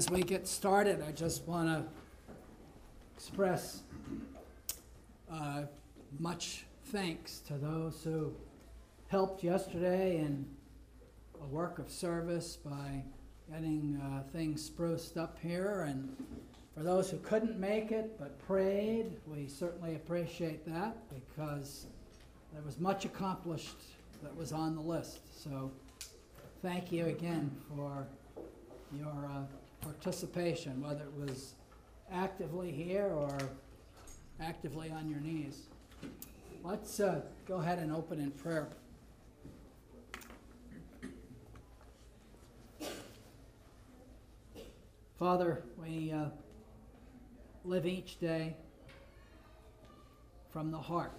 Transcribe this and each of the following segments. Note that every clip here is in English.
as we get started, I just want to express much thanks to those who helped yesterday in a work of service by getting things spruced up here. And for those who couldn't make it but prayed, we certainly appreciate that because there was much accomplished that was on the list. So thank you again for your participation, whether it was actively here or actively on your knees. Let's go ahead and open in prayer. Father, we live each day from the heart.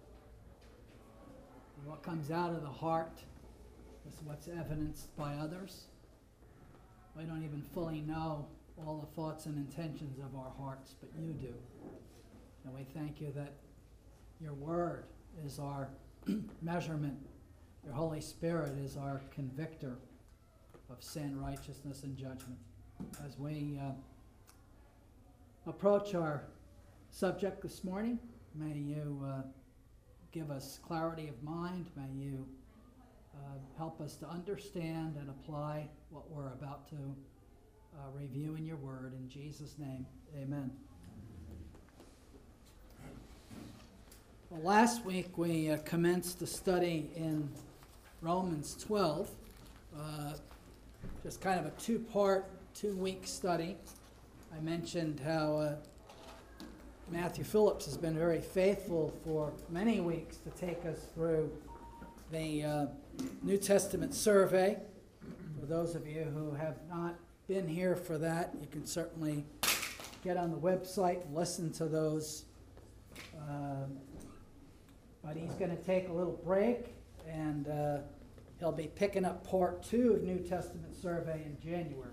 And what comes out of the heart is what's evidenced by others. We don't even fully know all the thoughts and intentions of our hearts, but you do. And we thank you that your word is our measurement. Your Holy Spirit is our convictor of sin, righteousness, and judgment. As we approach our subject this morning, may you give us clarity of mind. May you help us to understand and apply what we're about to review in your word. In Jesus' name, amen. Well, last week we commenced a study in Romans 12, just kind of a two-week study. I mentioned how Matthew Phillips has been very faithful for many weeks to take us through the New Testament survey. For those of you who have not been here for that, you can certainly get on the website and listen to those. But he's going to take a little break, and he'll be picking up part 2 of New Testament survey in January.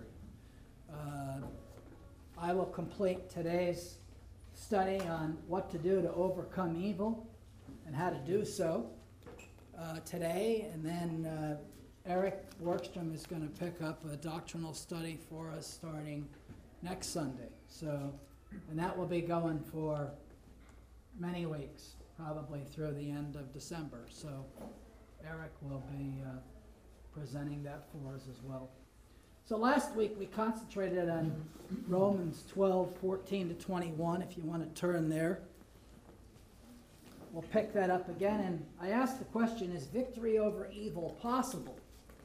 I will complete today's study on what to do to overcome evil and how to do so today, and then Eric Workstrom is going to pick up a doctrinal study for us starting next Sunday. So, and that will be going for many weeks, probably through the end of December. So Eric will be presenting that for us as well. So last week we concentrated on Romans 12:14 to 21, if you want to turn there. We'll pick that up again, and I asked the question, is victory over evil possible?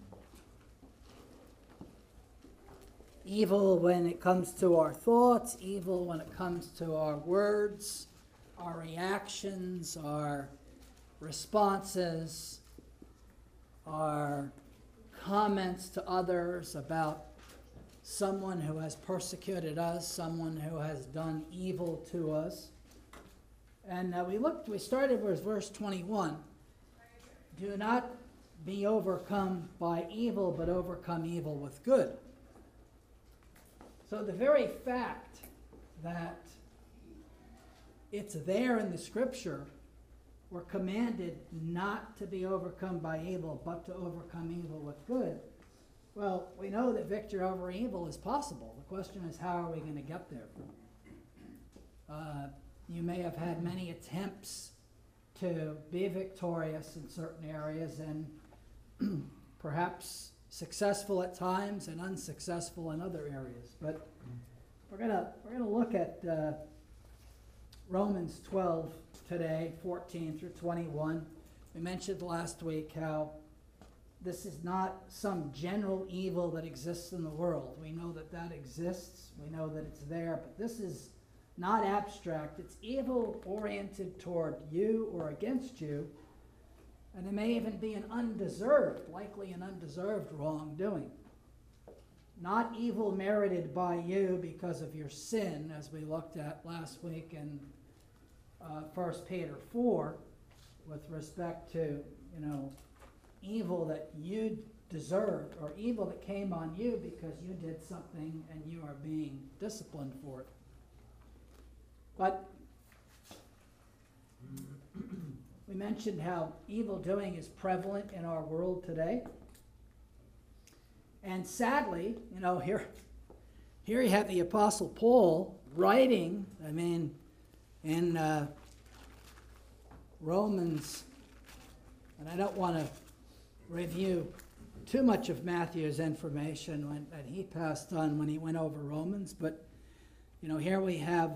Evil when it comes to our thoughts, evil when it comes to our words, our reactions, our responses, our comments to others about someone who has persecuted us, someone who has done evil to us. And we started with verse 21. Do not be overcome by evil, but overcome evil with good. So the very fact that it's there in the scripture, we're commanded not to be overcome by evil, but to overcome evil with good. Well, we know that victory over evil is possible. The question is, how are we going to get there? You may have had many attempts to be victorious in certain areas, and perhaps successful at times and unsuccessful in other areas. But we're gonna look at Romans 12 today, 14 through 21. We mentioned last week how this is not some general evil that exists in the world. We know that that exists. We know that it's there, but this is not abstract. It's evil oriented toward you or against you, and it may even be likely an undeserved wrongdoing. Not evil merited by you because of your sin, as we looked at last week in 1 Peter 4, with respect to, evil that you deserved, or evil that came on you because you did something and you are being disciplined for it. But we mentioned how evil doing is prevalent in our world today. And sadly, here here you have the Apostle Paul writing, in Romans, and I don't want to review too much of Matthew's information that he passed on when he went over Romans, but here we have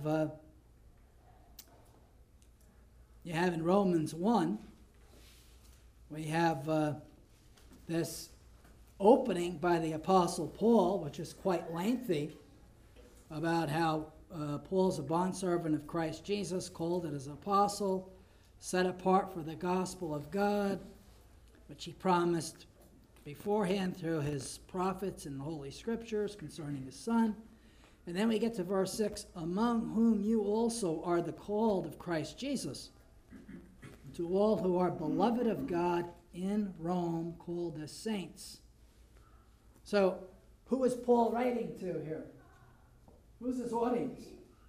you have in Romans 1, we have this opening by the Apostle Paul, which is quite lengthy, about how Paul's a bondservant of Christ Jesus, called as an apostle, set apart for the gospel of God, which he promised beforehand through his prophets in the Holy Scriptures concerning his Son. And then we get to verse 6, among whom you also are the called of Christ Jesus, to all who are beloved of God in Rome, called as saints. So, who is Paul writing to here? Who's his audience?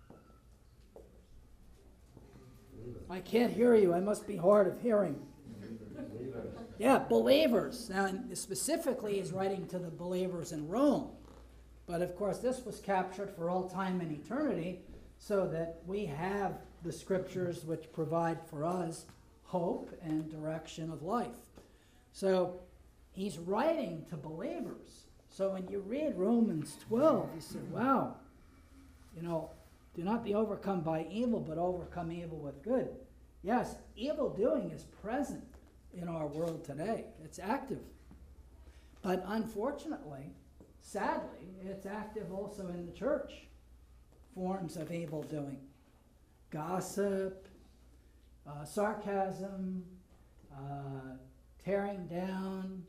I can't hear you. I must be hard of hearing. Yeah, believers. Now, specifically, he's writing to the believers in Rome. But, of course, this was captured for all time and eternity, so that we have the Scriptures which provide for us hope and direction of life. So, he's writing to believers. So when you read Romans 12, you say, wow, do not be overcome by evil, but overcome evil with good. Yes, evil doing is present in our world today. It's active. But unfortunately, sadly, it's active also in the church. Forms of evil doing. Gossip, sarcasm, tearing down,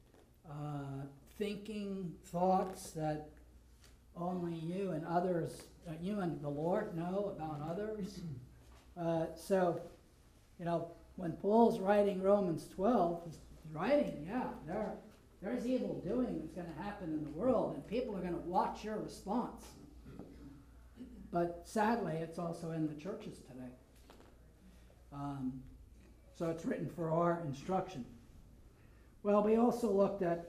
thinking thoughts that only you and others, you and the Lord know about others. So, when Paul's writing Romans 12, he's writing, there's evil doing that's going to happen in the world, and people are going to watch your response. But sadly, it's also in the churches today. So it's written for our instruction. Well, we also looked at,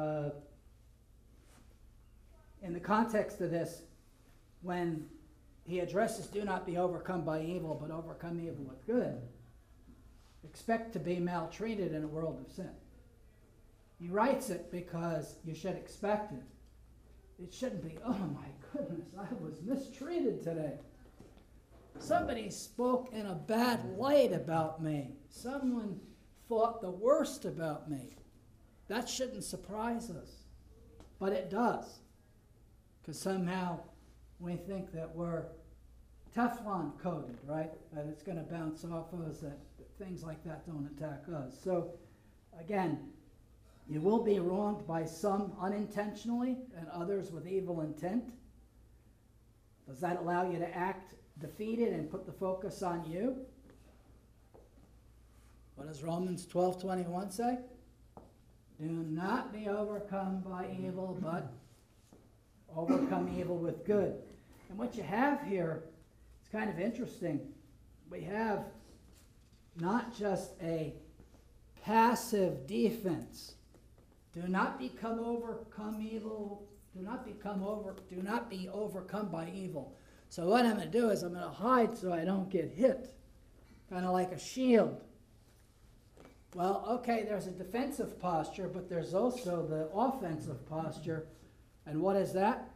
in the context of this, when he addresses, do not be overcome by evil, but overcome evil with good. Expect to be maltreated in a world of sin. He writes it because you should expect it. It shouldn't be, oh my goodness, I was mistreated today. Somebody spoke in a bad light about me. Someone thought the worst about me. That shouldn't surprise us. But it does. Because somehow we think that we're Teflon coated, right? That it's going to bounce off us, that things like that don't attack us. So, again, you will be wronged by some unintentionally and others with evil intent. Does that allow you to act defeated and put the focus on you? What does Romans 12:21 say? Do not be overcome by evil, but overcome evil with good. And what you have here, it's kind of interesting. We have not just a passive defense. Do not overcome evil. Do not be overcome by evil. So what I'm going to do is I'm going to hide so I don't get hit. Kind of like a shield. Well, okay, there's a defensive posture, but there's also the offensive posture. And what is that?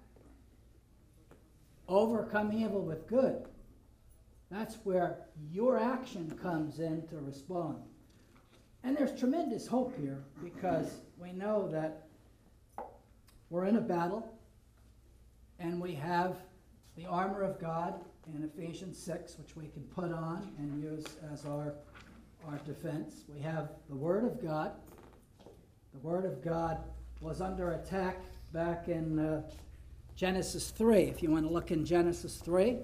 Overcome evil with good. That's where your action comes in to respond. And there's tremendous hope here because we know that we're in a battle and we have the armor of God in Ephesians 6, which we can put on and use as our defense. We have the Word of God. The Word of God was under attack back in Genesis 3. If you want to look in Genesis 3.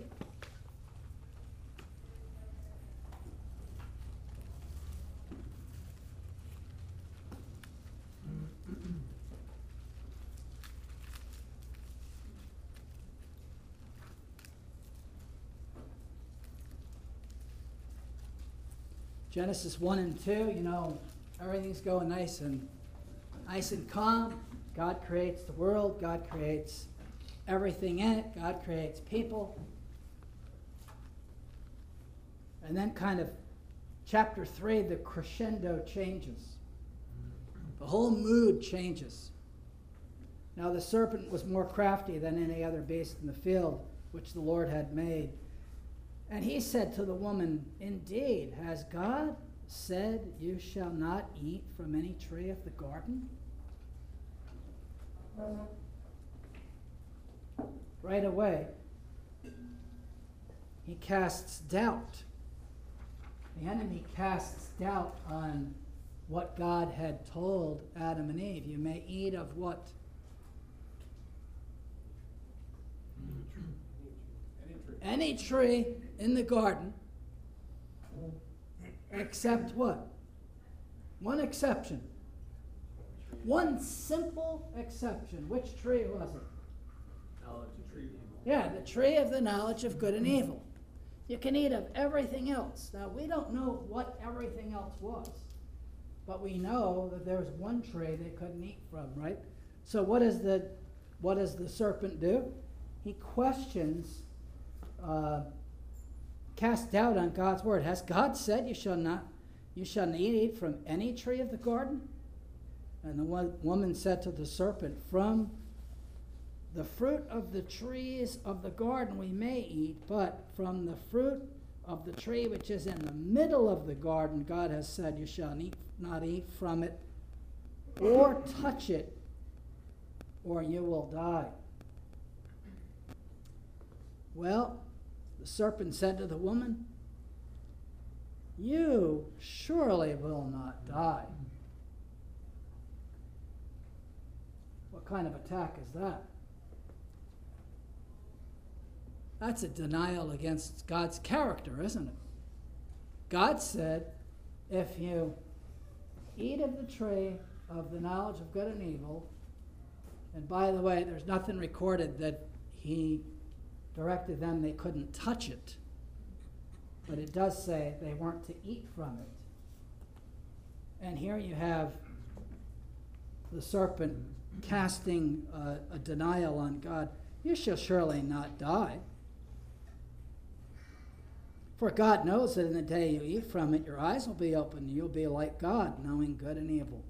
Genesis 1 and 2, everything's going nice and calm. God creates the world. God creates everything in it. God creates people. And then kind of chapter 3, the crescendo changes. The whole mood changes. Now the serpent was more crafty than any other beast in the field, which the Lord had made. And he said to the woman, "Indeed, has God said, 'You shall not eat from any tree of the garden'?" Right away, he casts doubt. The enemy casts doubt on what God had told Adam and Eve. You may eat of what? Any tree in the garden, except what? One exception. One simple exception. Which tree was it? Knowledge of tree. Yeah, the tree of the knowledge of good and evil. You can eat of everything else. Now, we don't know what everything else was, but we know that there was one tree they couldn't eat from, right? So what does the serpent do? He questions, casts doubt on God's word. Has God said you shall not eat from any tree of the garden? And the woman said to the serpent, "From the fruit of the trees of the garden we may eat, but from the fruit of the tree which is in the middle of the garden, God has said, you shall not eat from it or touch it, or you will die." Well, the serpent said to the woman, "You surely will not die." What kind of attack is that? That's a denial against God's character, isn't it? God said, if you eat of the tree of the knowledge of good and evil, and by the way, there's nothing recorded that he directed them they couldn't touch it, but it does say they weren't to eat from it. And here you have the serpent casting a denial on God. "You shall surely not die. For God knows that in the day you eat from it, your eyes will be open, and you'll be like God, knowing good and evil."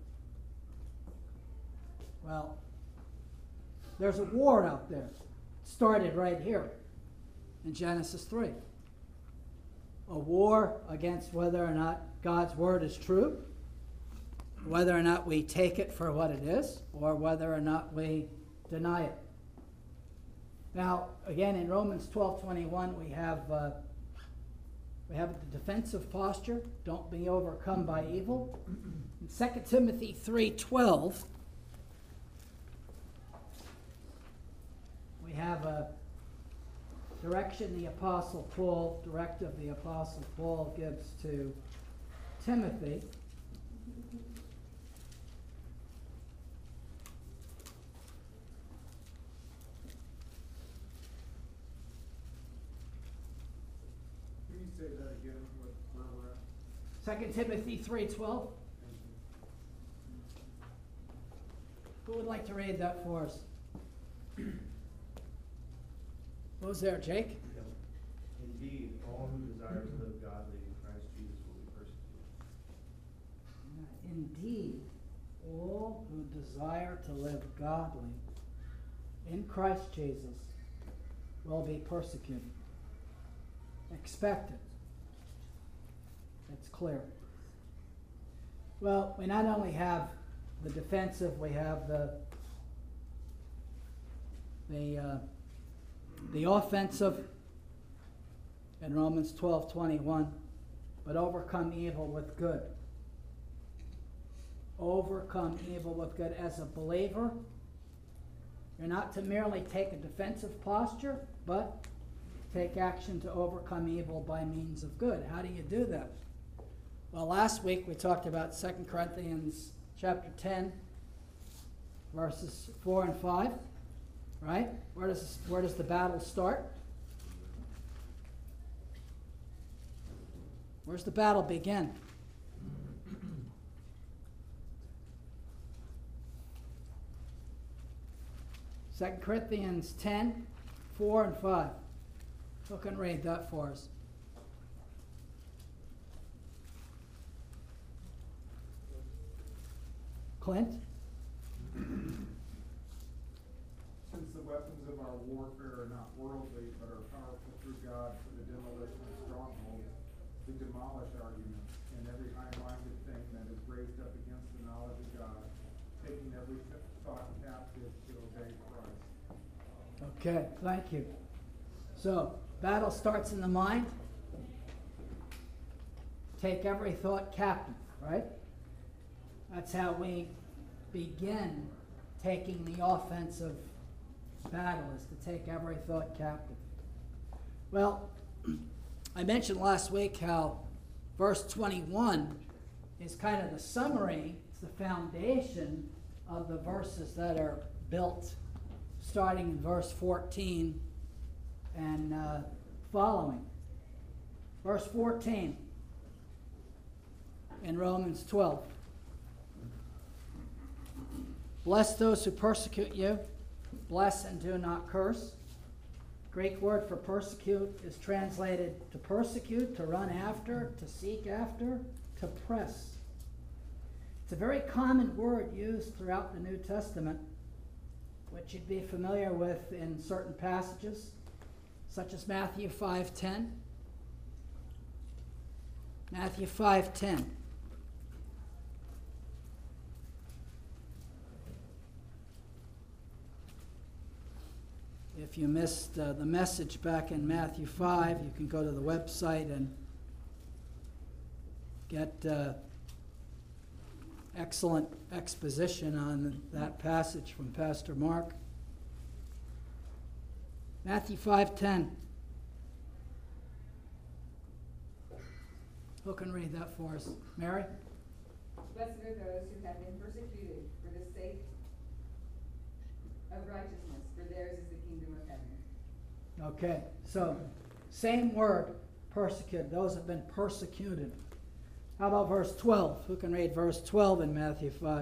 Well, there's a war out there. It started right here in Genesis 3. A war against whether or not God's word is true, whether or not we take it for what it is, or whether or not we deny it. Now, again, in Romans 12:21, we have the defensive posture. Don't be overcome by evil. In 2 Timothy 3:12, we have a directive the Apostle Paul gives to Timothy. Say that again, where we're at. 2 Timothy 3:12. Who would like to read that for us? What was there, Jake? Indeed, all who desire to live godly in Christ Jesus will be persecuted. Indeed, all who desire to live godly in Christ Jesus will be persecuted. Expect it. It's clear. Well, we not only have the defensive, we have the offensive in Romans 12:21, but overcome evil with good. Overcome evil with good. As a believer, you're not to merely take a defensive posture, but take action to overcome evil by means of good. How do you do that? Well, last week we talked about 2 Corinthians chapter 10, verses 4 and 5, right? Where does the battle start? Where's the battle begin? 2 Corinthians 10, 4 and 5. Who can read that for us? Clint? Since the weapons of our warfare are not worldly, but are powerful through God for the demolition of strongholds, to demolish arguments and every high-minded thing that is raised up against the knowledge of God, taking every thought captive to obey Christ. Okay, thank you. So, battle starts in the mind. Take every thought captive, right? That's how we begin taking the offensive battle, is to take every thought captive. Well, I mentioned last week how verse 21 is kind of the summary, it's the foundation of the verses that are built starting in verse 14 and following. Verse 14 in Romans 12. Bless those who persecute you. Bless and do not curse. Greek word for persecute is translated to persecute, to run after, to seek after, to press. It's a very common word used throughout the New Testament, which you'd be familiar with in certain passages, such as Matthew 5:10. Matthew 5:10. If you missed the message back in Matthew 5, you can go to the website and get excellent exposition on that passage from Pastor Mark. Matthew 5:10. Who can read that for us? Mary? Blessed are those who have been persecuted for the sake of righteousness, for theirs is the kingdom of heaven. Okay, so same word, persecuted. Those have been persecuted. How about verse 12? Who can read verse 12 in Matthew 5?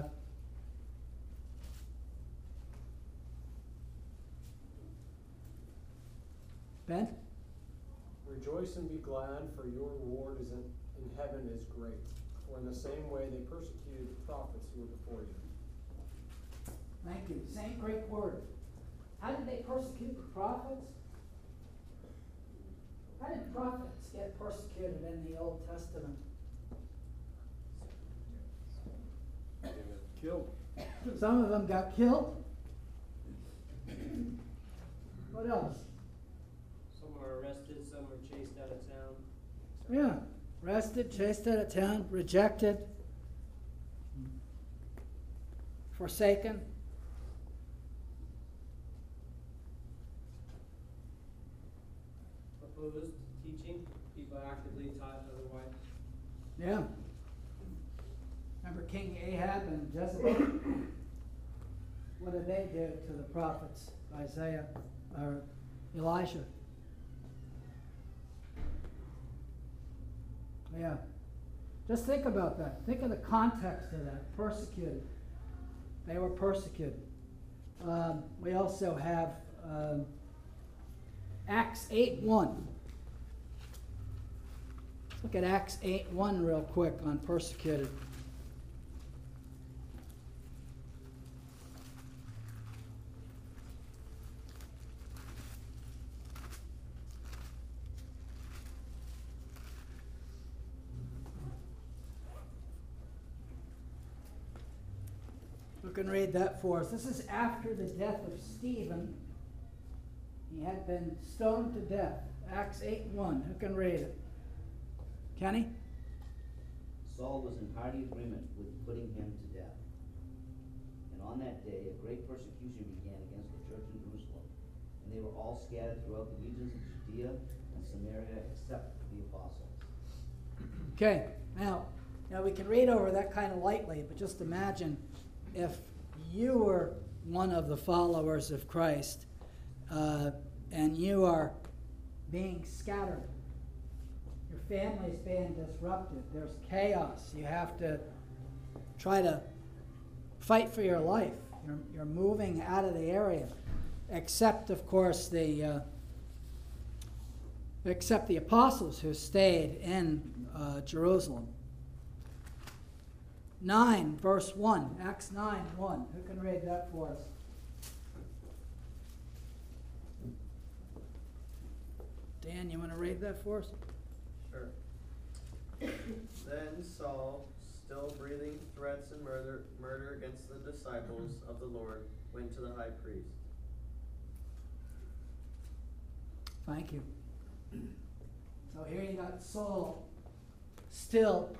Ben? Rejoice and be glad, for your reward is in heaven is great. For in the same way they persecuted the prophets who were before you. Thank you. Same Greek word. How did they persecute the prophets? How did prophets get persecuted in the Old Testament? Killed. Some of them got killed. What else? Some were arrested, some were chased out of town. Yeah, arrested, chased out of town, rejected, forsaken. Opposed teaching, people actively taught otherwise. Yeah. Remember King Ahab and Jezebel? What did they do to the prophets, Isaiah or Elijah? Yeah. Just think about that. Think of the context of that. Persecuted. They were persecuted. We also have Acts 8:1. Let's look at Acts 8:1 real quick on persecuted. Who can read that for us? This is after the death of Stephen. He had been stoned to death. Acts 8:1. Who can read it? Kenny? Saul was in hearty agreement with putting him to death. And on that day, a great persecution began against the church in Jerusalem, and they were all scattered throughout the regions of Judea and Samaria, except the apostles. Okay, now we can read over that kind of lightly, but just imagine if you were one of the followers of Christ and you are being scattered. Your family's being disrupted. There's chaos. You have to try to fight for your life. You're moving out of the area. except, of course, except the apostles who stayed in Jerusalem. 9, verse 1, Acts 9:1. Who can read that for us? Dan, you want to read that for us? Sure. Then Saul, still breathing threats and murder against the disciples of the Lord, went to the high priest. Thank you. So here you got Saul still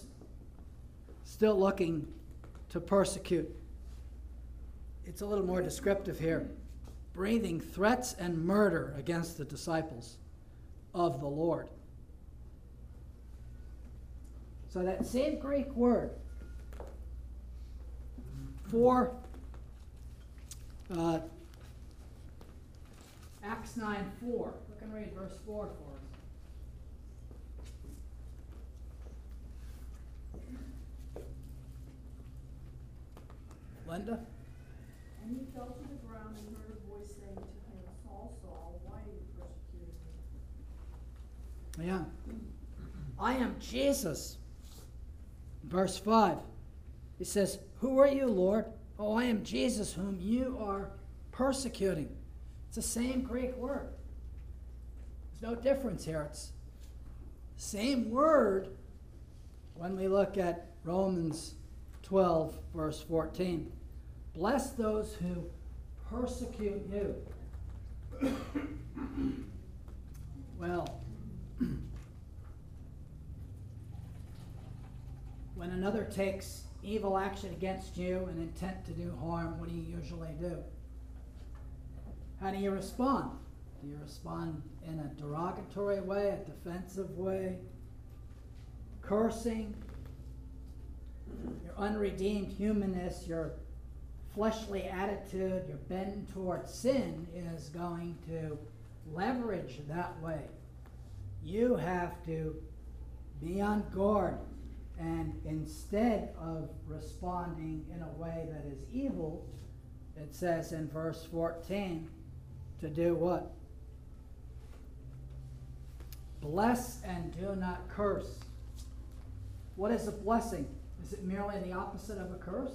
looking to persecute. It's a little more descriptive here. Breathing threats and murder against the disciples of the Lord. So that same Greek word for Acts 9:4. Look and read verse 4 for us. Linda? And he fell to the ground and heard a voice saying to him, Saul, Saul, why are you persecuting me? Yeah. I am Jesus. Verse 5. He says, who are you, Lord? Oh, I am Jesus whom you are persecuting. It's the same Greek word. There's no difference here. It's the same word when we look at Romans 12, verse 14. Bless those who persecute you. Well, when another takes evil action against you and intent to do harm, what do you usually do? How do you respond? Do you respond in a derogatory way, a defensive way, cursing? Your unredeemed humanness, your fleshly attitude, your bend towards sin is going to leverage that way. You have to be on guard, and instead of responding in a way that is evil, it says in verse 14 to do what? Bless and do not curse. What is a blessing? Is it merely the opposite of a curse?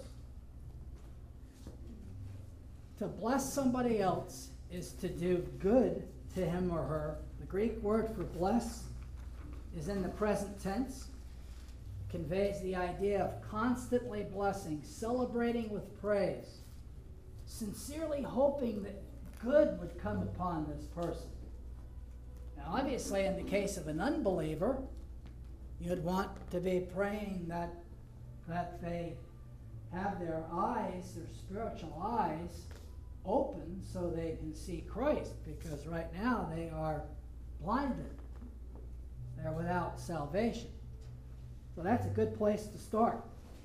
To bless somebody else is to do good to him or her. The Greek word for bless is in the present tense. It conveys the idea of constantly blessing, celebrating with praise, sincerely hoping that good would come upon this person. Now, obviously, in the case of an unbeliever, you'd want to be praying that they have their eyes, their spiritual eyes, open so they can see Christ, because right now they are blinded. They're without salvation. So that's a good place to start.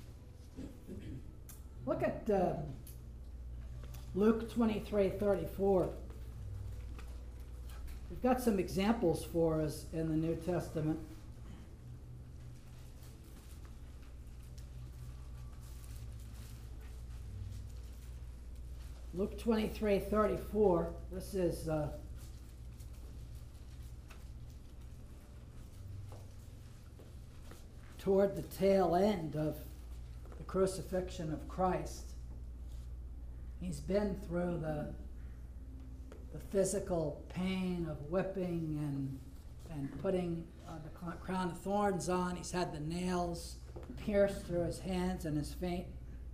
Look at Luke 23:34. We've got some examples for us in the New Testament. Luke 23:34. This is toward the tail end of the crucifixion of Christ. He's been through the physical pain of whipping and putting the crown of thorns on. He's had the nails pierced through his hands and his feet.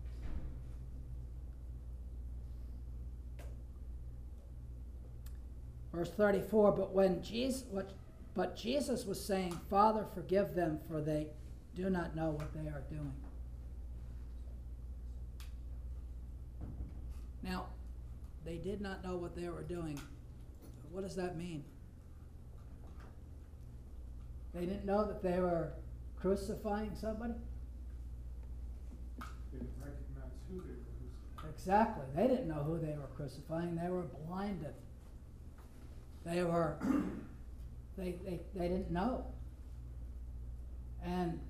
Verse 34, but Jesus was saying, Father, forgive them, for they do not know what they are doing. Now, they did not know what they were doing. What does that mean? They didn't know that they were crucifying somebody? They didn't recognize who they were crucifying. Exactly. They didn't know who they were crucifying. They were blinded. They didn't know. And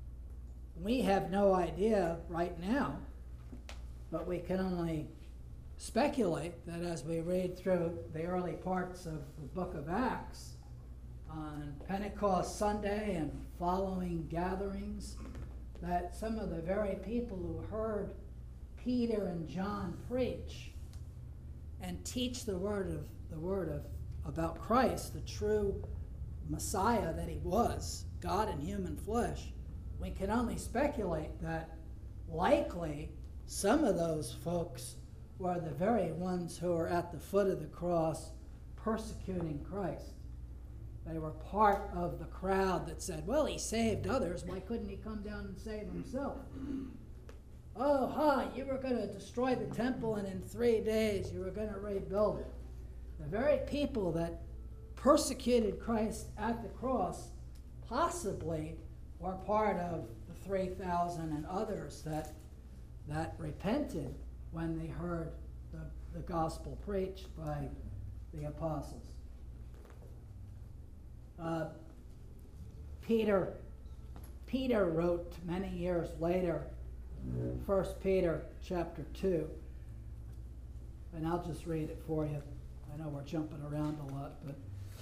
we have no idea right now, but we can only speculate that as we read through the early parts of the book of Acts, on Pentecost Sunday and following gatherings, that some of the very people who heard Peter and John preach and teach the word of about Christ, the true Messiah that he was, God in human flesh, we can only speculate that likely some of those folks were the very ones who were at the foot of the cross persecuting Christ. They were part of the crowd that said, well, he saved others, why couldn't he come down and save himself? Oh, you were going to destroy the temple and in 3 days you were going to rebuild it. The very people that persecuted Christ at the cross possibly were part of the 3,000 and others that repented when they heard the gospel preached by the apostles. Peter wrote many years later, 1 Peter chapter 2, and I'll just read it for you. I know we're jumping around a lot, but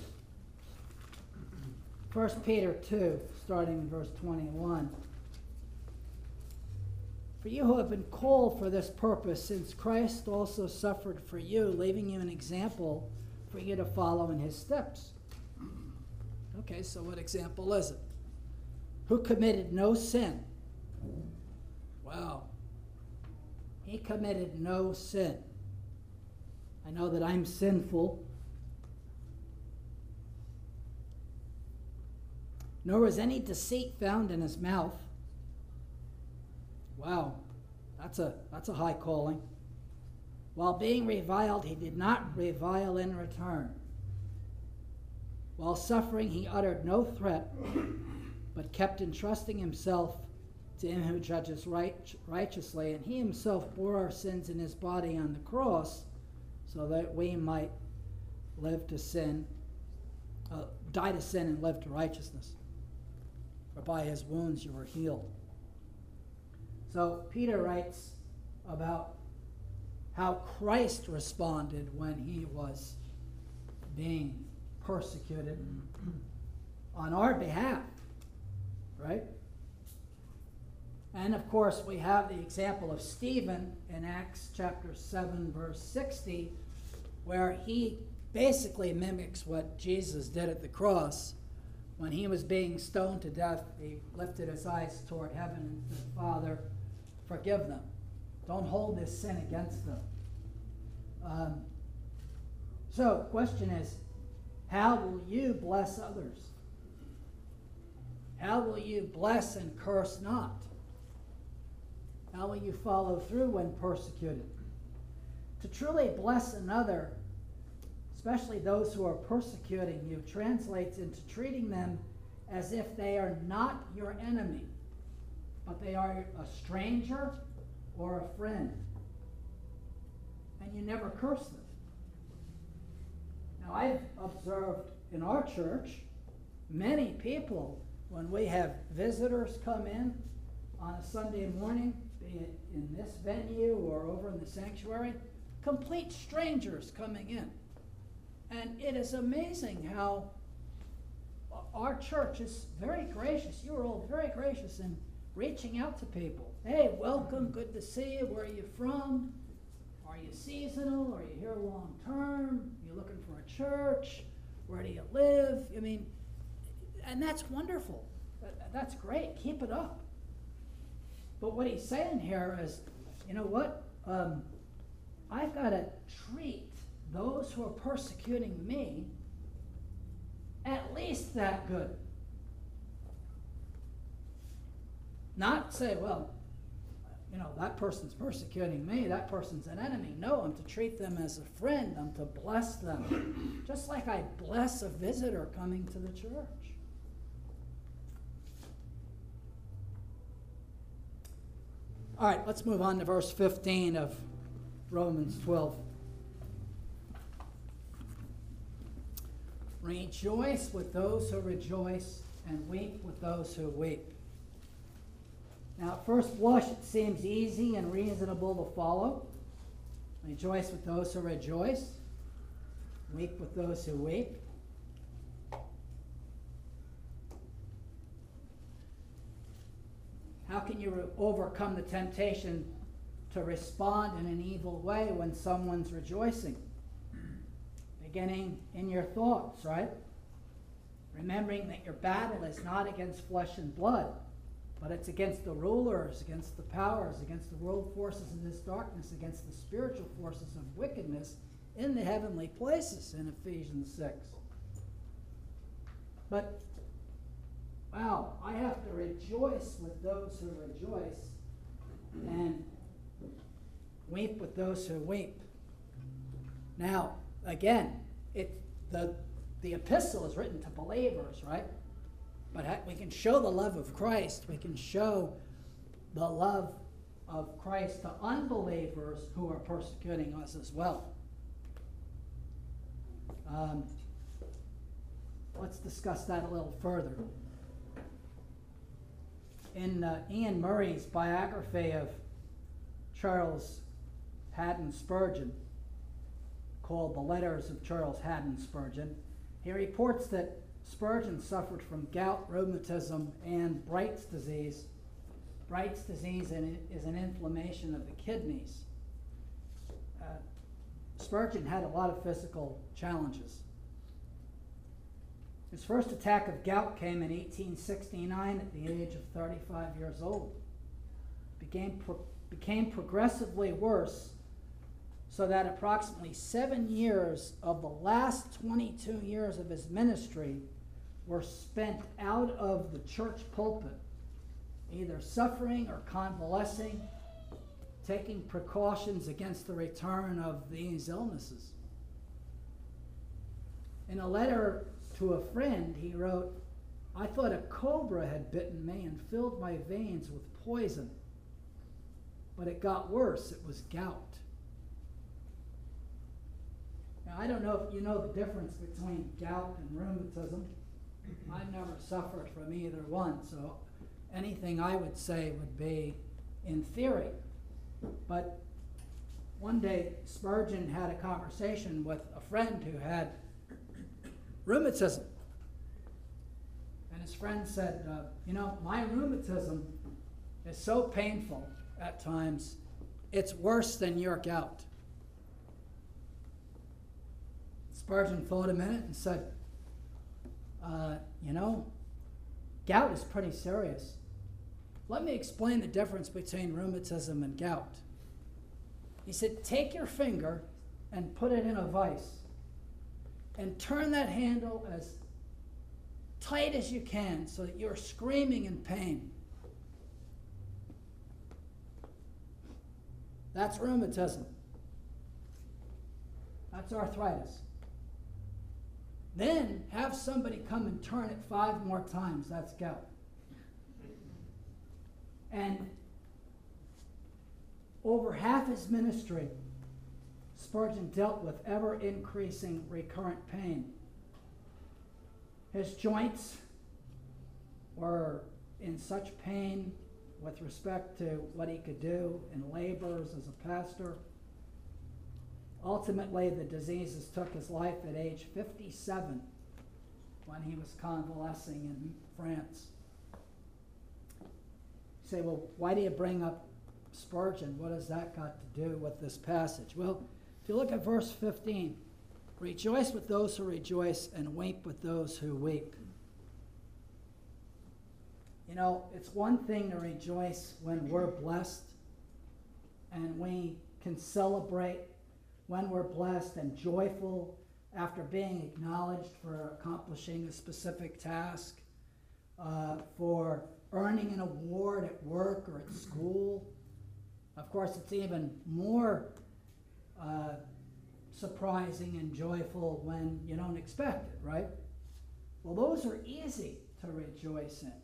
1 Peter 2, starting in verse 21. For you who have been called for this purpose, since Christ also suffered for you, leaving you an example for you to follow in his steps. Okay, so what example is it? Who committed no sin. Wow. He committed no sin. I know that I'm sinful. Nor was any deceit found in his mouth. Wow, that's a high calling. While being reviled, he did not revile in return. While suffering, he uttered no threat, but kept entrusting himself to him who judges righteously, and he himself bore our sins in his body on the cross, so that we might live to sin, die to sin and live to righteousness. For by his wounds you were healed. So Peter writes about how Christ responded when he was being persecuted on our behalf, right? And of course we have the example of Stephen in Acts chapter 7 verse 60, where he basically mimics what Jesus did at the cross. When he was being stoned to death, he lifted his eyes toward heaven and said, Father, forgive them. Don't hold this sin against them. So, question is, how will you bless others? How will you bless and curse not? How will you follow through when persecuted? To truly bless another, especially those who are persecuting you, translates into treating them as if they are not your enemy, but they are a stranger or a friend. And you never curse them. Now, I've observed in our church, many people, when we have visitors come in on a Sunday morning, be it in this venue or over in the sanctuary, complete strangers coming in. And it is amazing how our church is very gracious. You are all very gracious in reaching out to people. Hey, welcome, good to see you. Where are you from? Are you seasonal? Are you here long term? Are you looking for a church? Where do you live? I mean, and that's wonderful. That's great. Keep it up. But what he's saying here is, you know what? I've got to treat those who are persecuting me at least that good. Not say, well, you know, that person's persecuting me, that person's an enemy. No, I'm to treat them as a friend. I'm to bless them. Just like I bless a visitor coming to the church. All right, let's move on to verse 15 of Romans 12. Rejoice with those who rejoice and weep with those who weep. Now, at first blush, it seems easy and reasonable to follow. Rejoice with those who rejoice. Weep with those who weep. How can you overcome the temptation to respond in an evil way when someone's rejoicing? Beginning in your thoughts, right? Remembering that your battle is not against flesh and blood, but it's against the rulers, against the powers, against the world forces of this darkness, against the spiritual forces of wickedness in the heavenly places in Ephesians 6. But, wow, I have to rejoice with those who rejoice and weep with those who weep. Now, again, the epistle is written to believers, right? But we can show the love of Christ. We can show the love of Christ to unbelievers who are persecuting us as well. Let's discuss that a little further. In Ian Murray's biography of Charles Haddon Spurgeon, called The Letters of Charles Haddon Spurgeon, he reports that Spurgeon suffered from gout, rheumatism, and Bright's disease. Bright's disease is an inflammation of the kidneys. Spurgeon had a lot of physical challenges. His first attack of gout came in 1869 at the age of 35 years old. Became progressively worse, so that approximately 7 years of the last 22 years of his ministry were spent out of the church pulpit, either suffering or convalescing, taking precautions against the return of these illnesses. In a letter to a friend, he wrote, "I thought a cobra had bitten me and filled my veins with poison. But it got worse. It was gout." Now, I don't know if you know the difference between gout and rheumatism. I've never suffered from either one, so anything I would say would be in theory. But one day, Spurgeon had a conversation with a friend who had rheumatism. And his friend said, my rheumatism is so painful at times, it's worse than your gout. Spurgeon thought a minute and said, gout is pretty serious. Let me explain the difference between rheumatism and gout. He said, take your finger and put it in a vise and turn that handle as tight as you can so that you're screaming in pain. That's rheumatism. That's arthritis. Then have somebody come and turn it 5 more times. That's gout. And over half his ministry, Spurgeon dealt with ever-increasing recurrent pain. His joints were in such pain with respect to what he could do in labors as a pastor. Ultimately, the diseases took his life at age 57 when he was convalescing in France. You say, well, why do you bring up Spurgeon? What has that got to do with this passage? Well, if you look at verse 15, rejoice with those who rejoice and weep with those who weep. It's one thing to rejoice when we're blessed and we can celebrate when we're blessed and joyful after being acknowledged for accomplishing a specific task, for earning an award at work or at school. Of course, it's even more surprising and joyful when you don't expect it, right? Well, those are easy to rejoice in.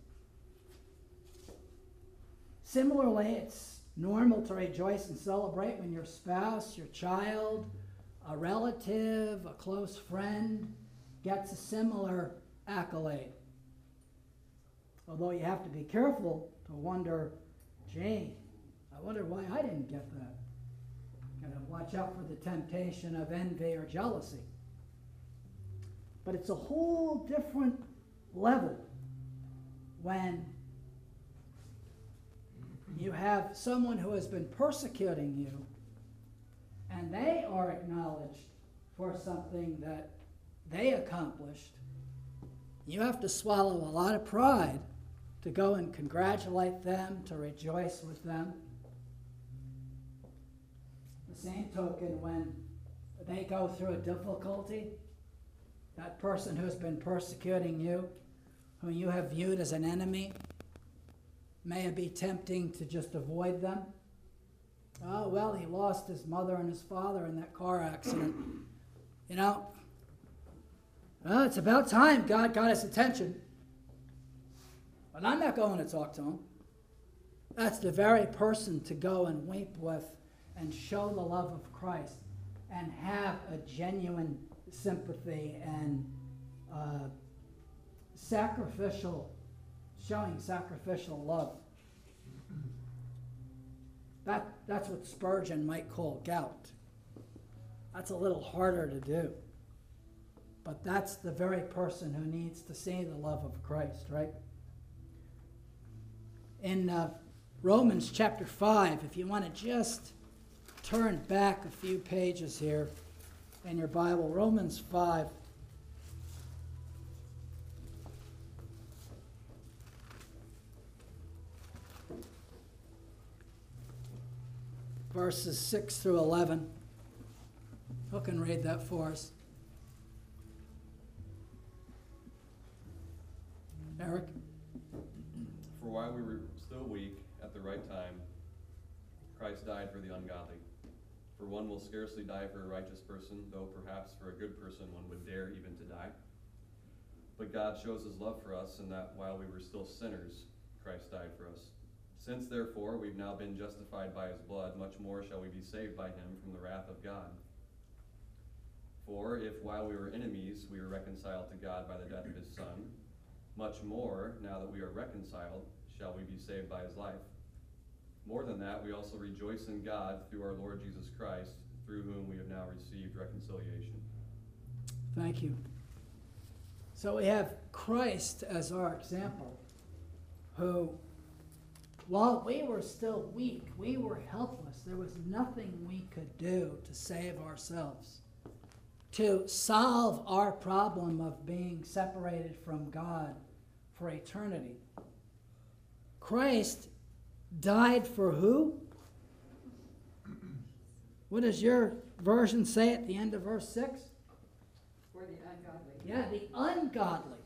Similarly, it's normal to rejoice and celebrate when your spouse, your child, a relative, a close friend gets a similar accolade. Although you have to be careful to wonder, gee, I wonder why I didn't get that. You know, watch out for the temptation of envy or jealousy. But it's a whole different level when you have someone who has been persecuting you and they are acknowledged for something that they accomplished. You have to swallow a lot of pride to go and congratulate them, to rejoice with them. The same token, when they go through a difficulty, that person who's been persecuting you, whom you have viewed as an enemy, may it be tempting to just avoid them. Oh, well, he lost his mother and his father in that car accident. You know, well, it's about time God got his attention. But I'm not going to talk to him. That's the very person to go and weep with and show the love of Christ and have a genuine sympathy and showing sacrificial love. That's what Spurgeon might call gout. That's a little harder to do. But that's the very person who needs to see the love of Christ, right? In Romans chapter 5, if you want to just turn back a few pages here in your Bible, Romans 5. Verses 6 through 11. Who can read that for us? Eric? For while we were still weak, at the right time, Christ died for the ungodly. For one will scarcely die for a righteous person, though perhaps for a good person one would dare even to die. But God shows his love for us in that while we were still sinners, Christ died for us. Since therefore we've now been justified by his blood, much more shall we be saved by him from the wrath of God. For if while we were enemies we were reconciled to God by the death of his Son, much more, now that we are reconciled, shall we be saved by his life. More than that, we also rejoice in God through our Lord Jesus Christ, through whom we have now received reconciliation. Thank you. So we have Christ as our example, who, while we were still weak, we were helpless. There was nothing we could do to save ourselves, to solve our problem of being separated from God for eternity. Christ died for who? What does your version say at the end of verse 6? For the ungodly. Yeah, the ungodly.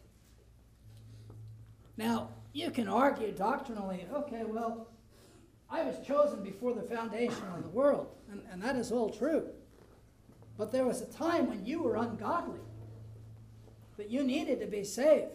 Now, you can argue doctrinally, okay, well, I was chosen before the foundation of the world, and that is all true. But there was a time when you were ungodly, that you needed to be saved.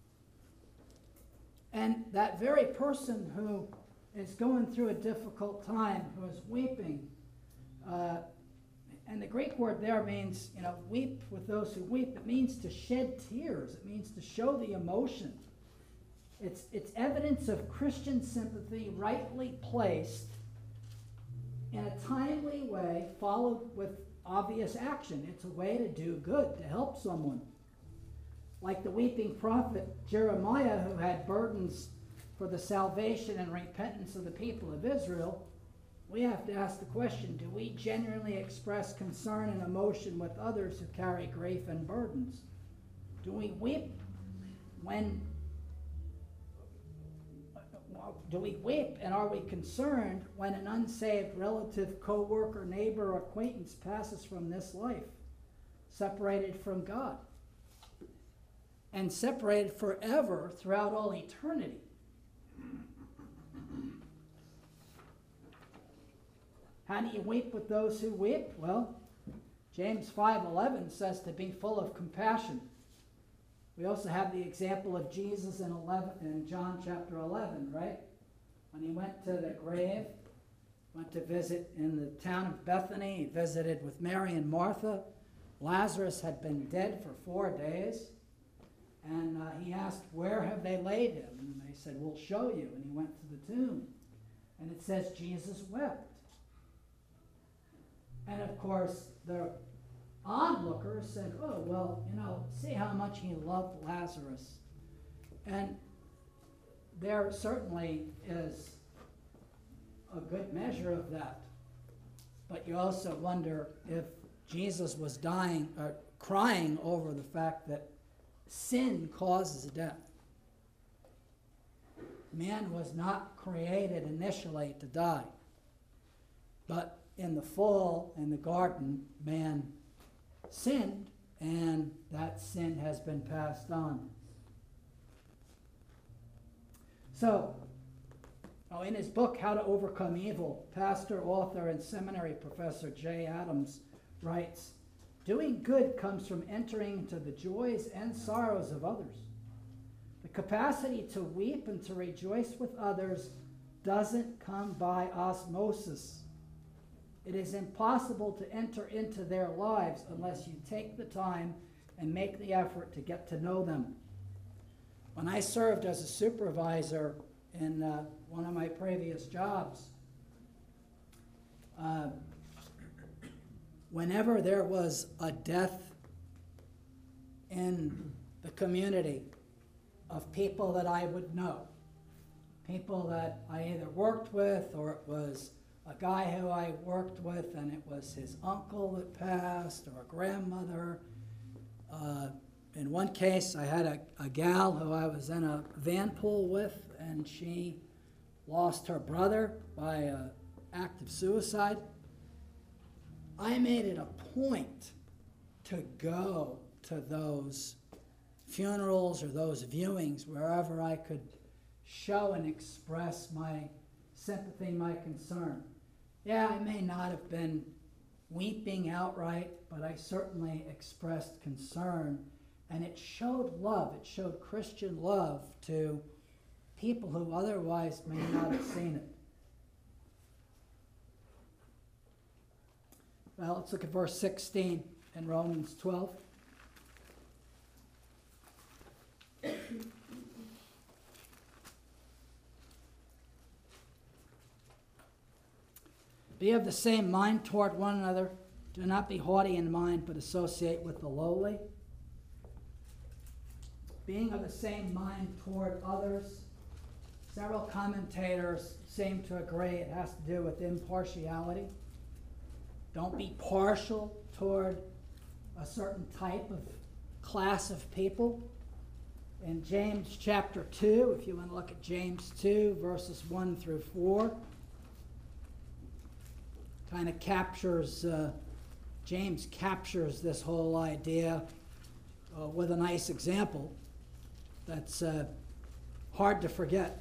And that very person who is going through a difficult time, who is weeping, and the Greek word there means, weep with those who weep. It means to shed tears. It means to show the emotion. It's evidence of Christian sympathy rightly placed in a timely way, followed with obvious action. It's a way to do good, to help someone. Like the weeping prophet Jeremiah, who had burdens for the salvation and repentance of the people of Israel, we have to ask the question, do we genuinely express concern and emotion with others who carry grief and burdens? Do we weep and are we concerned when an unsaved relative, co-worker, neighbor, or acquaintance passes from this life, separated from God, and separated forever throughout all eternity? How do you weep with those who weep? Well, James 5:11 says to be full of compassion. We also have the example of Jesus in John chapter 11, right? When he went to the grave, went to visit in the town of Bethany, he visited with Mary and Martha. Lazarus had been dead for 4 days. And he asked, where have they laid him? And they said, we'll show you. And he went to the tomb. And it says Jesus wept. And of course, the onlookers said, oh, well, see how much he loved Lazarus. And there certainly is a good measure of that. But you also wonder if Jesus was crying over the fact that sin causes death. Man was not created initially to die. But in the fall, in the garden, man sinned, and that sin has been passed on. So, in his book, How to Overcome Evil, pastor, author, and seminary professor Jay Adams writes, doing good comes from entering into the joys and sorrows of others. The capacity to weep and to rejoice with others doesn't come by osmosis. It is impossible to enter into their lives unless you take the time and make the effort to get to know them. When I served as a supervisor in one of my previous jobs, whenever there was a death in the community of people that I would know, people that I either worked with, or it was a guy who I worked with and it was his uncle that passed, or a grandmother. In one case, I had a gal who I was in a van pool with, and she lost her brother by an act of suicide. I made it a point to go to those funerals or those viewings wherever I could show and express my sympathy, my concern. Yeah, I may not have been weeping outright, but I certainly expressed concern. And it showed love, it showed Christian love to people who otherwise may not have seen it. Well, let's look at verse 16 in Romans 12. Be of the same mind toward one another. Do not be haughty in mind, but associate with the lowly. Being of the same mind toward others. Several commentators seem to agree it has to do with impartiality. Don't be partial toward a certain type of class of people. In James chapter 2, if you want to look at James 2, verses 1 through 4, kind of captures, James captures this whole idea with a nice example that's hard to forget.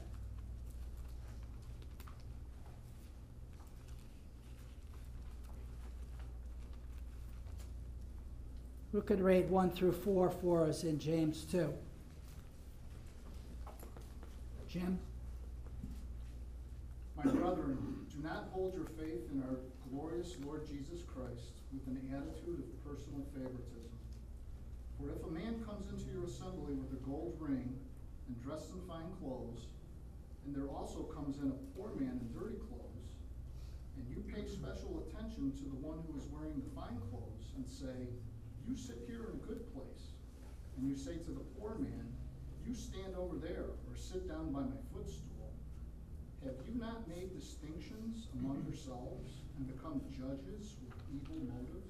Who could read 1 through 4 for us in James 2? Jim? My brethren, do not hold your faith in our glorious Lord Jesus Christ with an attitude of personal favoritism. For if a man comes into your assembly with a gold ring and dressed in fine clothes, and there also comes in a poor man in dirty clothes, and you pay special attention to the one who is wearing the fine clothes and say, you sit here in a good place, and you say to the poor man, you stand over there or sit down by my footstool, have you not made distinctions among yourselves and become judges with evil motives?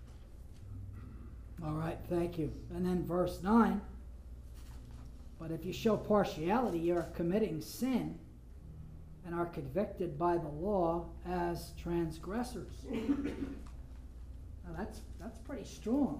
All right, thank you. And then verse 9, but if you show partiality, you are committing sin and are convicted by the law as transgressors. Now that's pretty strong.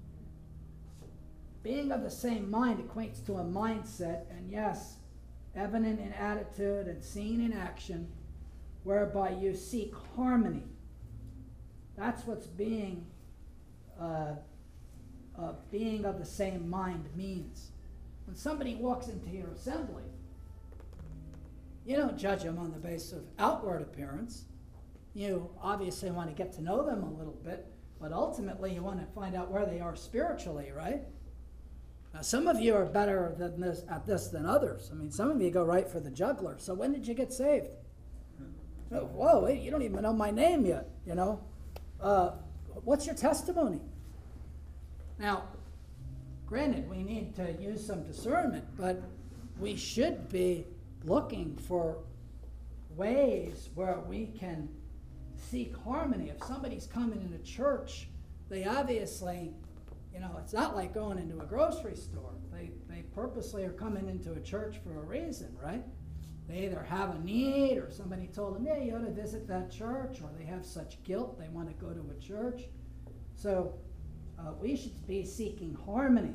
Being of the same mind equates to a mindset, and yes, evident in attitude and seen in action, whereby you seek harmony. That's what's being of the same mind means. When somebody walks into your assembly, you don't judge them on the basis of outward appearance. You obviously want to get to know them a little bit, but ultimately you want to find out where they are spiritually, right? Now, some of you are better at this than others. I mean, some of you go right for the juggler. So when did you get saved? Oh, whoa, wait, you don't even know my name yet, you know? what's your testimony? Now, granted, we need to use some discernment, but we should be looking for ways where we can seek harmony. If somebody's coming into church, they obviously, it's not like going into a grocery store. They purposely are coming into a church for a reason, right? They either have a need, or somebody told them, yeah, you ought to visit that church, or they have such guilt they want to go to a church. So we should be seeking harmony.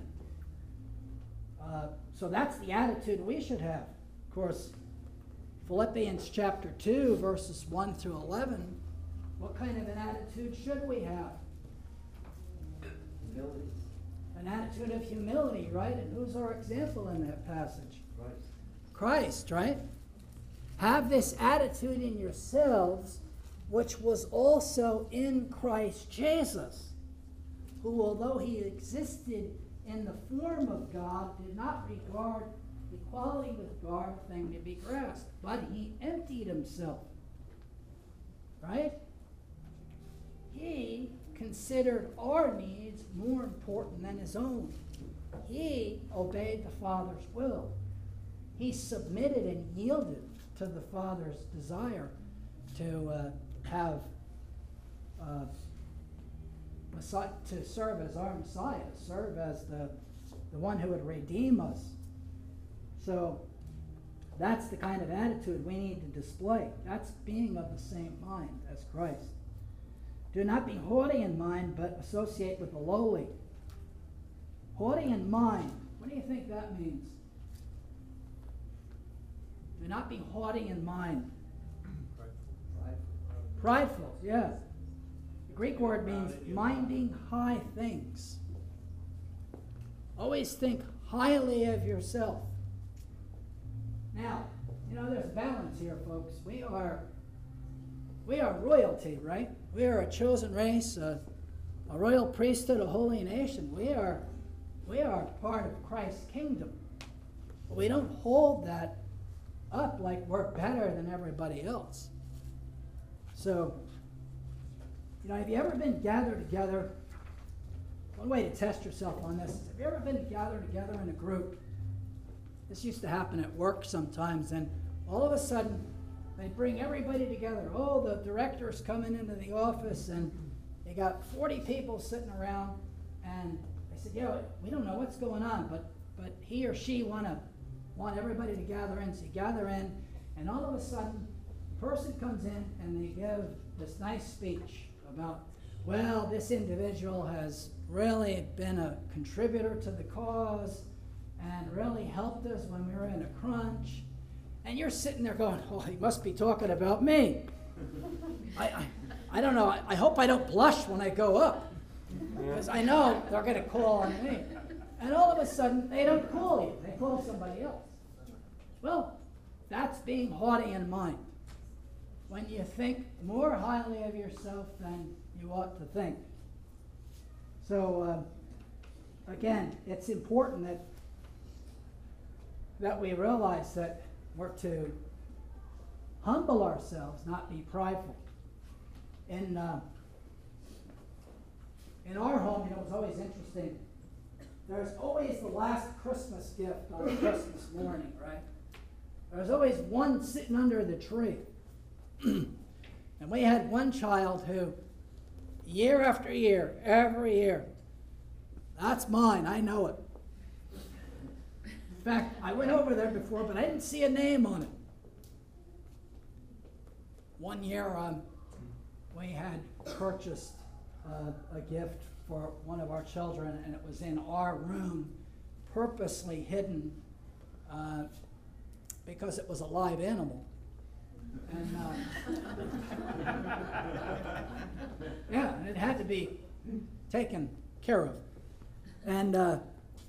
So that's the attitude we should have. Of course, Philippians chapter 2, verses 1 through 11, what kind of an attitude should we have? Humility. An attitude of humility, right? And who's our example in that passage? Christ. Christ, right? Have this attitude in yourselves, which was also in Christ Jesus, who, although he existed in the form of God, did not regard equality with God a thing to be grasped, but he emptied himself. Right? He considered our needs more important than his own. He obeyed the Father's will. He submitted and yielded to the Father's desire to to serve as our Messiah, serve as the one who would redeem us. So that's the kind of attitude we need to display. That's being of the same mind as Christ. Do not be haughty in mind, but associate with the lowly. Haughty in mind, what do you think that means? Do not be haughty in mind. Prideful, yeah. The Greek word means minding high things. Always think highly of yourself. Now, there's a balance here, folks. We are royalty, right? We are a chosen race, a royal priesthood, a holy nation. We are part of Christ's kingdom. But we don't hold that up like we're better than everybody else. So, have you ever been gathered together? One way to test yourself on this is, have you ever been gathered together in a group? This used to happen at work sometimes, and all of a sudden, they bring everybody together. Oh, the director's coming into the office, and they got 40 people sitting around, and they said, yeah, we don't know what's going on, but he or she want everybody to gather in. So you gather in, and all of a sudden, the person comes in, and they give this nice speech about, well, this individual has really been a contributor to the cause and really helped us when we were in a crunch. And you're sitting there going, oh, he must be talking about me. I don't know. I hope I don't blush when I go up, because I know they're going to call on me. And all of a sudden, they don't call you. They call somebody else. Well, that's being haughty in mind. When you think more highly of yourself than you ought to think. So, again, it's important that we realize that we're to humble ourselves, not be prideful. In our home, it was always interesting. There's always the last Christmas gift on Christmas morning, right? There's always one sitting under the tree. And we had one child who, year after year, every year, that's mine, I know it. In fact, I went over there before, but I didn't see a name on it. One year, we had purchased a gift for one of our children, and it was in our room, purposely hidden, because it was a live animal. And yeah, and it had to be taken care of. And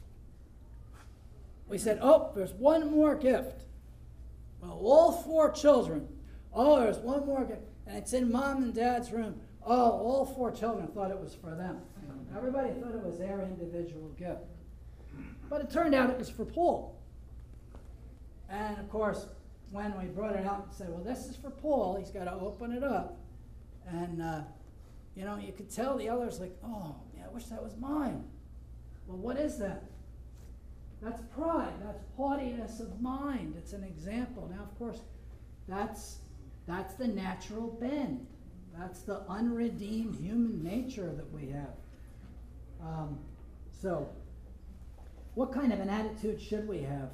we said, oh, there's one more gift. Well, all 4 children. Oh, there's one more gift. And it's in Mom and Dad's room. Oh, all 4 children thought it was for them. Everybody thought it was their individual gift. But it turned out it was for Paul. And of course, when we brought it out and said, well, this is for Paul, he's got to open it up. And, You know, you could tell the other's like, oh, man, I wish that was mine. Well, what is that? That's pride. That's haughtiness of mind. It's an example. Now, of course, that's the natural bend. That's the unredeemed human nature that we have. So, what kind of an attitude should we have?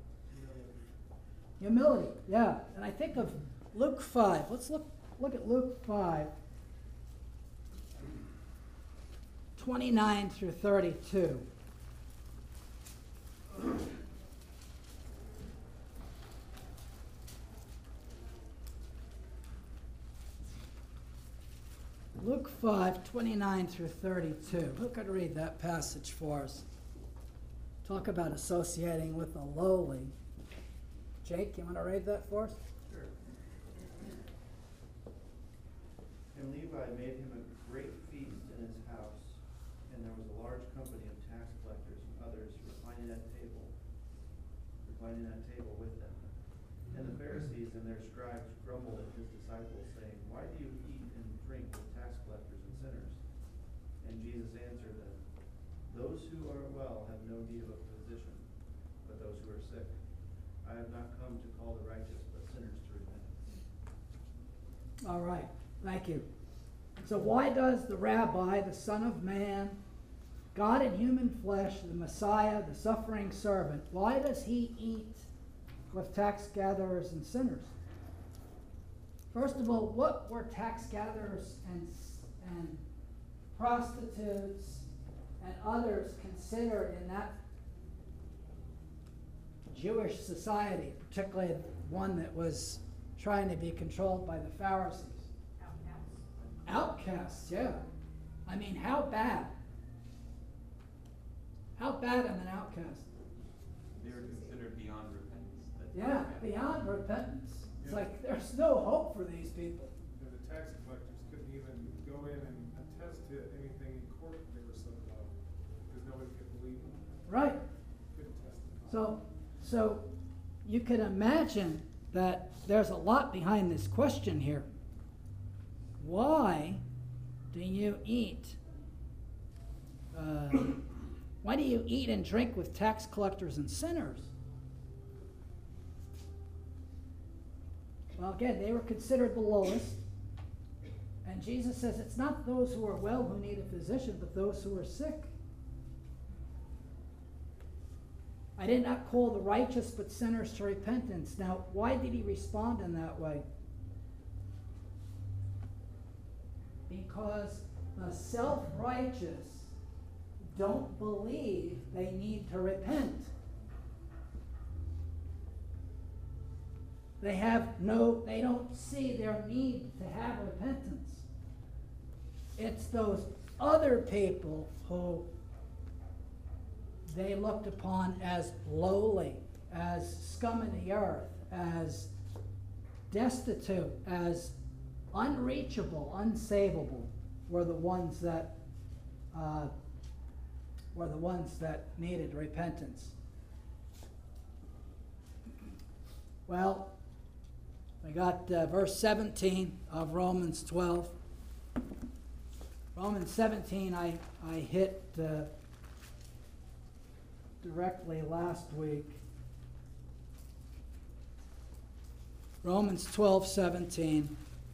Humility, yeah. And I think of Luke 5. Let's look at Luke 5, 29 through 32. Luke 5, 29 through 32. Who could read that passage for us? Talk about associating with the lowly. Jake, you want to read that for us? Sure. And Levi made him a great feast in his house, and there was a large company of tax collectors and others reclining at table with them. And the Pharisees and their scribes grumbled at his disciples, saying, Why do you eat and drink with tax collectors and sinners? And Jesus answered them, Those who are well have no need of a physician, but those who are sick. I have not come to call the righteous, but sinners to repentance. All right, thank you. So why does the rabbi, the Son of Man, God in human flesh, the Messiah, the suffering servant, why does he eat with tax gatherers and sinners? First of all, what were tax gatherers and prostitutes and others considered in that Jewish society, particularly one that was trying to be controlled by the Pharisees? Outcasts, yeah. I mean, how bad? How bad am an outcast? They were considered beyond repentance. Yeah, beyond repentance. It's like there's no hope for these people. The tax collectors couldn't even go in and attest to anything in court that they were so low, because nobody could believe them. Right. Couldn't testify. So you can imagine that there's a lot behind this question here. Why do you eat? Why do you eat and drink with tax collectors and sinners? Well, again, they were considered the lowest. And Jesus says it's not those who are well who need a physician, but those who are sick. I did not call the righteous, but sinners to repentance. Now, why did he respond in that way? Because the self-righteous don't believe they need to repent. They don't see their need to have repentance. It's those other people who they looked upon as lowly, as scum of the earth, as destitute, as unreachable, unsavable, were the ones that needed repentance. Well, we got verse 17 of Romans 12. Romans 17, I hit directly last week. Romans 12:17.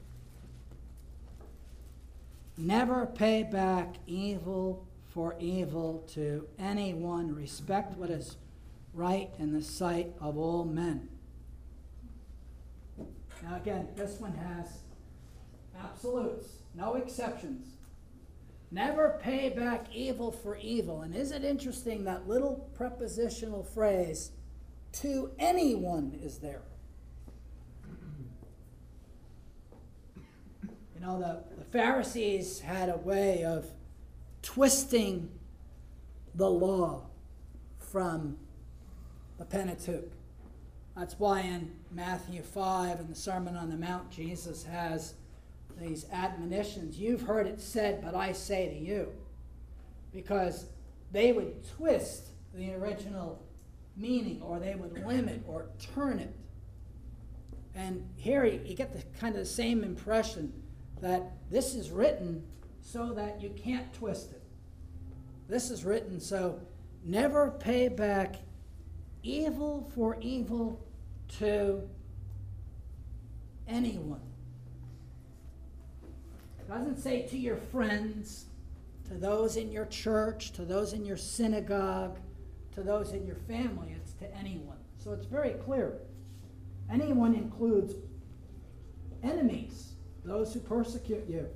Never pay back evil for evil to anyone. Respect what is right in the sight of all men. Now again, this one has absolutes, no exceptions. Never pay back evil for evil. And is it interesting that little prepositional phrase, to anyone, is there? You know, the Pharisees had a way of twisting the law from the Pentateuch. That's why in Matthew 5 in the Sermon on the Mount, Jesus has these admonitions. You've heard it said, but I say to you. Because they would twist the original meaning, or they would limit or turn it. And here you get the kind of the same impression that this is written so that you can't twist it. This is written so never pay back evil for evil to anyone. It doesn't say to your friends, to those in your church, to those in your synagogue, to those in your family. It's to anyone. So it's very clear. Anyone includes enemies, those who persecute you.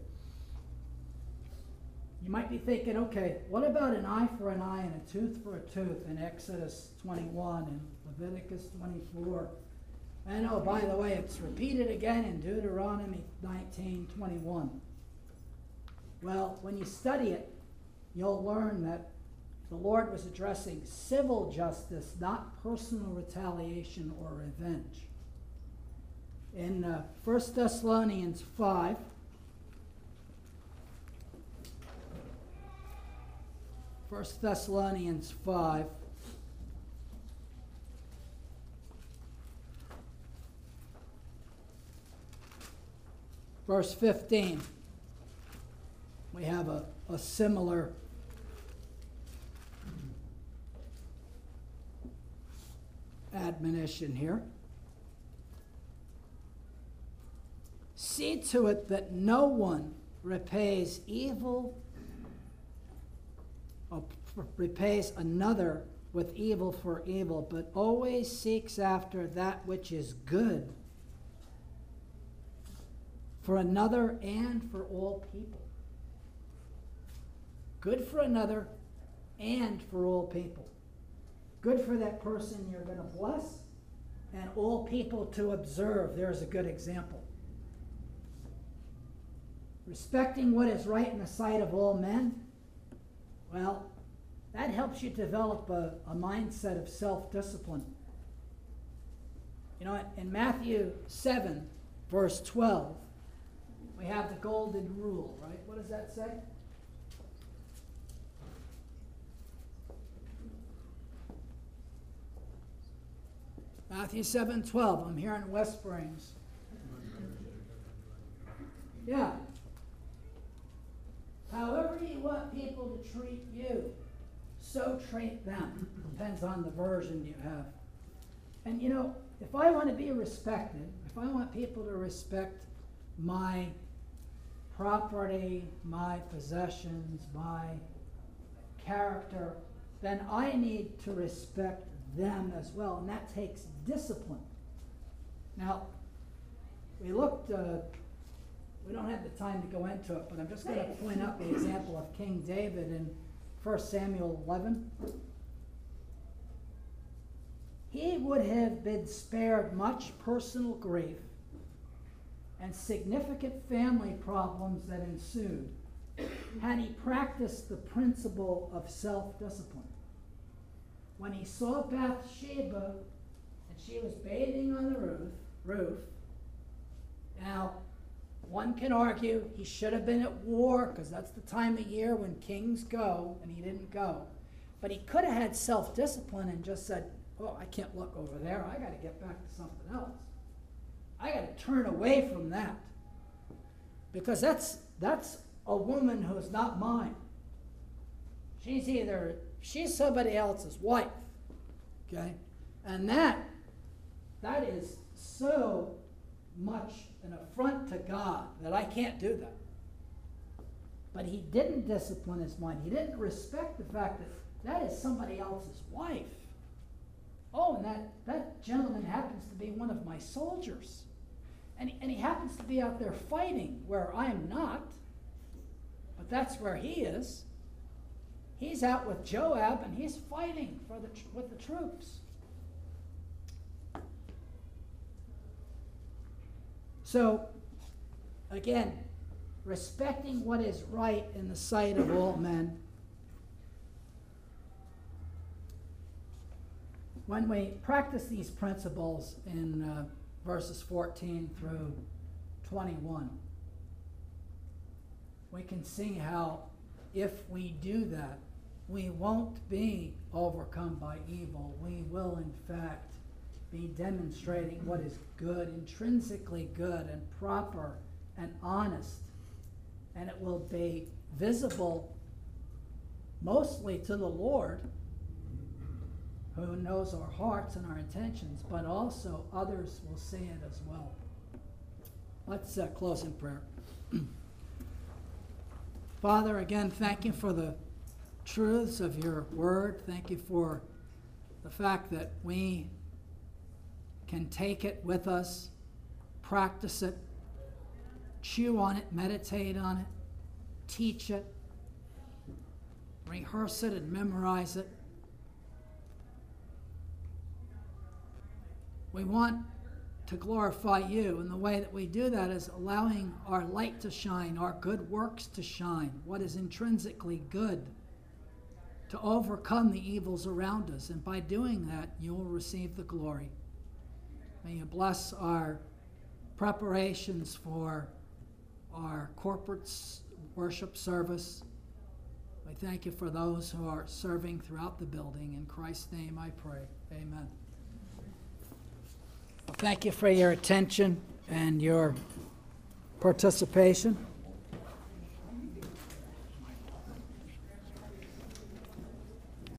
You might be thinking, okay, what about an eye for an eye and a tooth for a tooth in Exodus 21 and Leviticus 24? And oh, by the way, it's repeated again in Deuteronomy 19:21. Well, when you study it, you'll learn that the Lord was addressing civil justice, not personal retaliation or revenge. In 1 Thessalonians 5, First Thessalonians 5, verse 15, we have a similar admonition here. See to it that no one repays evil or repays another with evil for evil, but always seeks after that which is good for another and for all people. Good for another and for all people. Good for that person you're going to bless, and all people to observe. There's a good example. Respecting what is right in the sight of all men, well, that helps you develop a mindset of self-discipline. You know, in Matthew 7, verse 12, we have the golden rule, right? What does that say? Matthew 7:12. I'm here in West Springs. Yeah. However you want people to treat you, so treat them. Depends on the version you have. And you know, if I want to be respected, if I want people to respect my property, my possessions, my character, then I need to respect them as well, and that takes discipline. Now, we looked, we don't have the time to go into it, but I'm just going to point out the example of King David in 1 Samuel 11. He would have been spared much personal grief and significant family problems that ensued had he practiced the principle of self-discipline. When he saw Bathsheba and she was bathing on the roof, now one can argue he should have been at war because that's the time of year when kings go, and he didn't go. But he could have had self-discipline and just said, oh, I can't look over there. I got to get back to something else. I got to turn away from that because that's a woman who's not mine. She's somebody else's wife, okay? And that is so much an affront to God that I can't do that. But he didn't discipline his mind. He didn't respect the fact that that is somebody else's wife. Oh, and that gentleman happens to be one of my soldiers. And he happens to be out there fighting where I'm not, but that's where he is. He's out with Joab, and he's fighting with the troops. So, again, respecting what is right in the sight of all men. When we practice these principles in verses 14 through 21, we can see how if we do that, we won't be overcome by evil. We will, in fact, be demonstrating what is good, intrinsically good and proper and honest. And it will be visible mostly to the Lord, who knows our hearts and our intentions, but also others will see it as well. Let's close in prayer. Father, again, thank you for the truths of your word. Thank you for the fact that we can take it with us, practice it, chew on it, meditate on it, teach it, rehearse it and memorize it. We want to glorify you, and the way that we do that is allowing our light to shine, our good works to shine, what is intrinsically good, to overcome the evils around us. And by doing that, you will receive the glory. May you bless our preparations for our corporate worship service. I thank you for those who are serving throughout the building. In Christ's name I pray. Amen. Well, thank you for your attention and your participation.